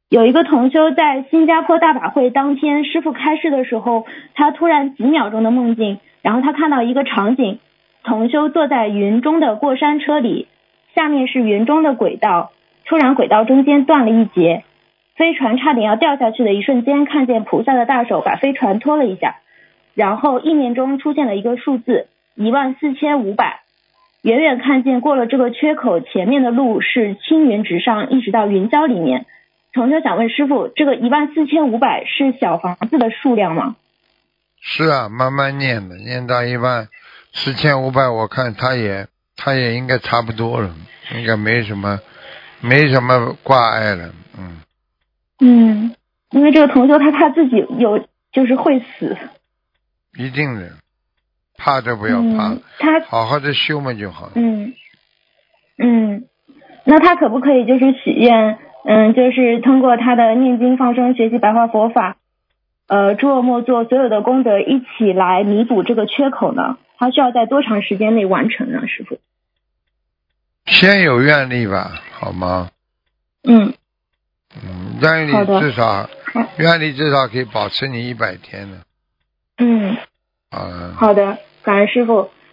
有一个同修在新加坡大法会当天，师父开示的时候，他突然几秒钟的梦境，然后他看到一个场景，同修坐在云中的过山车里，下面是云中的轨道，突然轨道中间断了一截，飞船差点要掉下去的一瞬间，看见菩萨的大手把飞船拖了一下，然后意念中出现了一个数字14500，远远看见过了这个缺口，前面的路是青云直上，一直到云霄里面。同学想问师父，这个14500是小房子的数量吗？ 是啊，慢慢念的，念到14500，我看他也应该差不多了，应该没什么挂碍了。 因为这个同修他怕自己就是会死。 一定的，怕都不要怕， 他好好的修嘛就好了。 那他可不可以就是许愿，就是通过他的念经放生学习白话佛法，诸恶莫作，所有的功德一起来弥补这个缺口呢？他需要在多长时间内完成呢？师父？ 先有愿力吧，好吗？愿力至少可以保持你100天的。 好的，感恩师父。